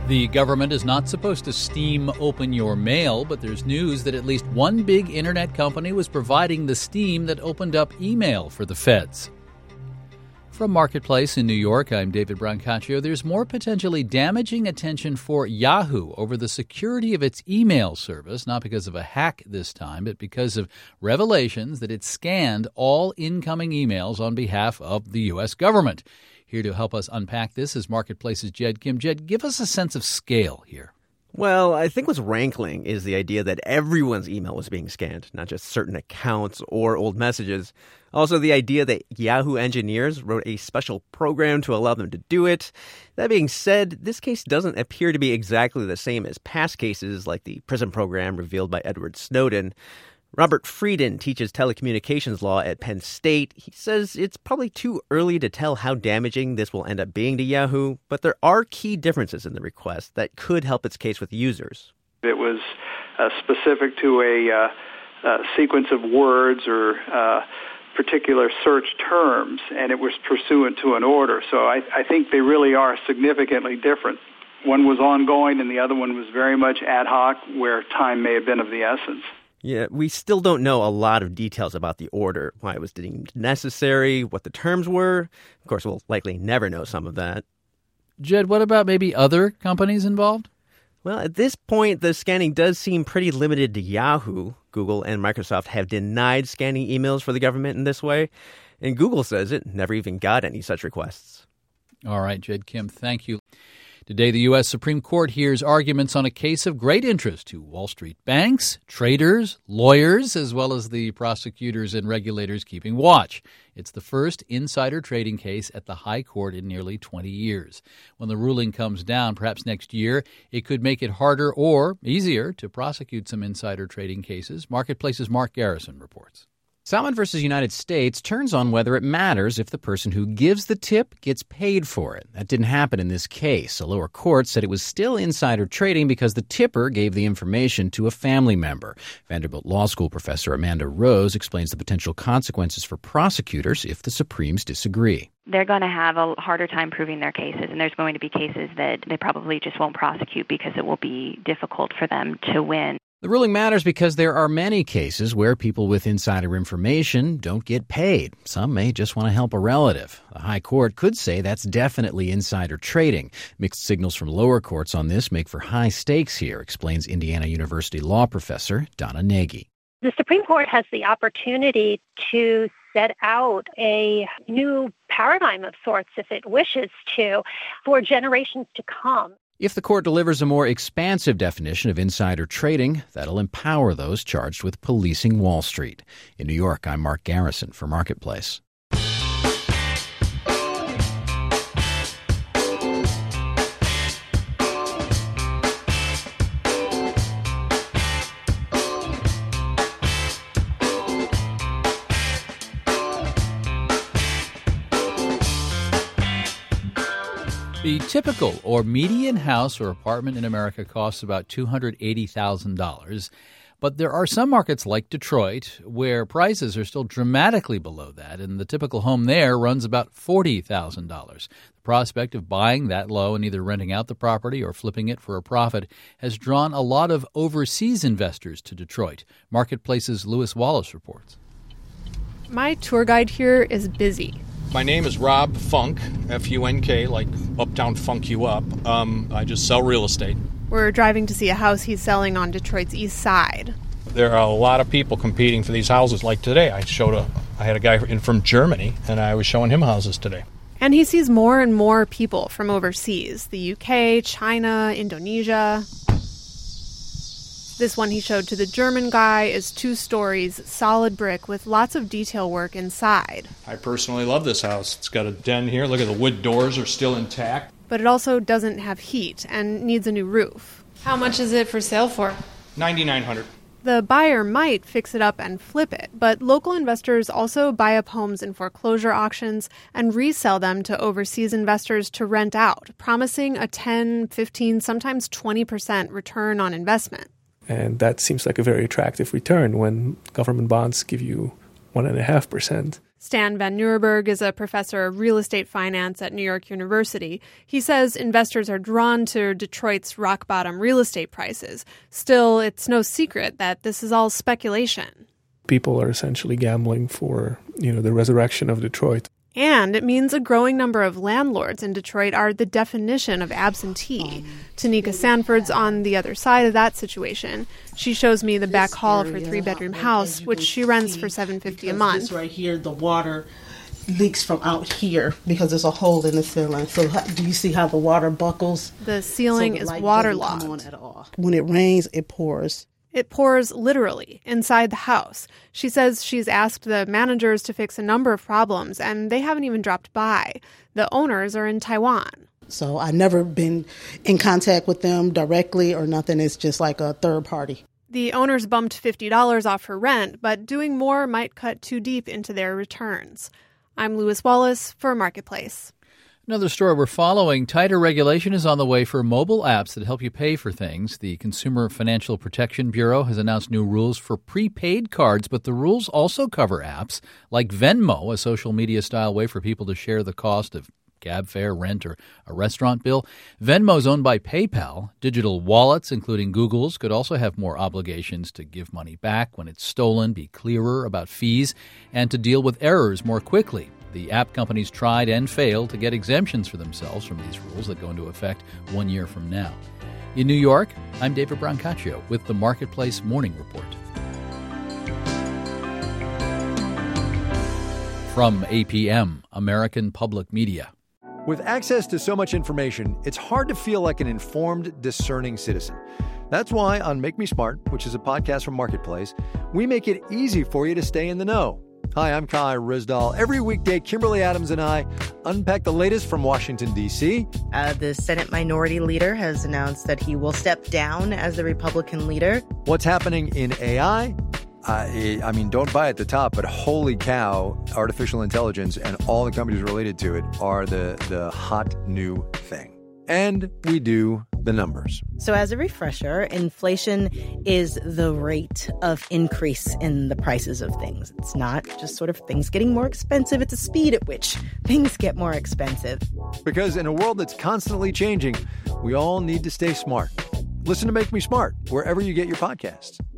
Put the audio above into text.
The government is not supposed to steam open your mail, but there's news that at least one big internet company was providing the steam that opened up email for the feds. From Marketplace in New York, I'm David Brancaccio. There's more potentially damaging attention for Yahoo over the security of its email service, not because of a hack this time, but because of revelations that it scanned all incoming emails on behalf of the U.S. government. Here to help us unpack this is Marketplace's Jed Kim. Jed, give us a sense of scale here. Well, I think what's rankling is the idea that everyone's email was being scanned, not just certain accounts or old messages. Also, the idea that Yahoo engineers wrote a special program to allow them to do it. That being said, this case doesn't appear to be exactly the same as past cases like the PRISM program revealed by Edward Snowden. Robert Frieden teaches telecommunications law at Penn State. He says it's probably too early to tell how damaging this will end up being to Yahoo, but there are key differences in the request that could help its case with users. It was specific to a sequence of words or particular search terms, and it was pursuant to an order. So I think they really are significantly different. One was ongoing and the other one was very much ad hoc, where time may have been of the essence. Yeah, we still don't know a lot of details about the order, why it was deemed necessary, what the terms were. Of course, we'll likely never know some of that. Jed, what about maybe other companies involved? Well, at this point, the scanning does seem pretty limited to Yahoo. Google and Microsoft have denied scanning emails for the government in this way, and Google says it never even got any such requests. All right, Jed Kim, thank you. Today, the U.S. Supreme Court hears arguments on a case of great interest to Wall Street banks, traders, lawyers, as well as the prosecutors and regulators keeping watch. It's the first insider trading case at the High Court in nearly 20 years. When the ruling comes down, perhaps next year, it could make it harder or easier to prosecute some insider trading cases. Marketplace's Mark Garrison reports. Salmon v. United States turns on whether it matters if the person who gives the tip gets paid for it. That didn't happen in this case. A lower court said it was still insider trading because the tipper gave the information to a family member. Vanderbilt Law School professor Amanda Rose explains the potential consequences for prosecutors if the Supremes disagree. They're going to have a harder time proving their cases, and there's going to be cases that they probably just won't prosecute because it will be difficult for them to win. The ruling matters because there are many cases where people with insider information don't get paid. Some may just want to help a relative. The High Court could say that's definitely insider trading. Mixed signals from lower courts on this make for high stakes here, explains Indiana University law professor Donna Nagy. The Supreme Court has the opportunity to set out a new paradigm of sorts, if it wishes to, for generations to come. If the court delivers a more expansive definition of insider trading, that'll empower those charged with policing Wall Street. In New York, I'm Mark Garrison for Marketplace. The typical or median house or apartment in America costs about $280,000. But there are some markets like Detroit where prices are still dramatically below that, and the typical home there runs about $40,000. The prospect of buying that low and either renting out the property or flipping it for a profit has drawn a lot of overseas investors to Detroit. Marketplace's Lewis Wallace reports. My tour guide here is busy. My name is Rob Funk, F-U-N-K, like Uptown Funk You Up. I just sell real estate. We're driving to see a house he's selling on Detroit's east side. There are a lot of people competing for these houses. Like today, I had a guy in from Germany, and I was showing him houses today. And he sees more and more people from overseas, the UK, China, Indonesia. This one he showed to the German guy is 2 stories, solid brick with lots of detail work inside. I personally love this house. It's got a den here. Look at the wood doors are still intact. But it also doesn't have heat and needs a new roof. How much is it for sale for? $9,900. The buyer might fix it up and flip it, but local investors also buy up homes in foreclosure auctions and resell them to overseas investors to rent out, promising a 10, 15, sometimes 20% return on investment. And that seems like a very attractive return when government bonds give you 1.5%. Stan Van Nieuwenburg is a professor of real estate finance at New York University. He says investors are drawn to Detroit's rock-bottom real estate prices. Still, it's no secret that this is all speculation. People are essentially gambling for, the resurrection of Detroit. And it means a growing number of landlords in Detroit are the definition of absentee. Tanika Sanford's on the other side of that situation. She shows me the back hall of her 3-bedroom house, which she rents for $750 a month. This right here, the water leaks from out here because there's a hole in the ceiling. So do you see how the water buckles? The ceiling is waterlogged. When it rains, it pours. It pours literally inside the house. She says she's asked the managers to fix a number of problems, and they haven't even dropped by. The owners are in Taiwan. So I've never been in contact with them directly or nothing. It's just like a third party. The owners bumped $50 off her rent, but doing more might cut too deep into their returns. I'm Louis Wallace for Marketplace. Another story we're following, tighter regulation is on the way for mobile apps that help you pay for things. The Consumer Financial Protection Bureau has announced new rules for prepaid cards, but the rules also cover apps like Venmo, a social media-style way for people to share the cost of cab fare, rent, or a restaurant bill. Venmo is owned by PayPal. Digital wallets, including Google's, could also have more obligations to give money back when it's stolen, be clearer about fees, and to deal with errors more quickly. The app companies tried and failed to get exemptions for themselves from these rules that go into effect 1 year from now. In New York, I'm David Brancaccio with the Marketplace Morning Report. From APM, American Public Media. With access to so much information, it's hard to feel like an informed, discerning citizen. That's why on Make Me Smart, which is a podcast from Marketplace, we make it easy for you to stay in the know. Hi, I'm Kai Rizdal. Every weekday, Kimberly Adams and I unpack the latest from Washington, D.C. The Senate Minority Leader has announced that he will step down as the Republican leader. What's happening in AI? I mean, don't buy at the top, but holy cow, artificial intelligence and all the companies related to it are the hot new thing. And we do the numbers. So as a refresher, inflation is the rate of increase in the prices of things. It's not just sort of things getting more expensive. It's a speed at which things get more expensive. Because in a world that's constantly changing, we all need to stay smart. Listen to Make Me Smart wherever you get your podcasts.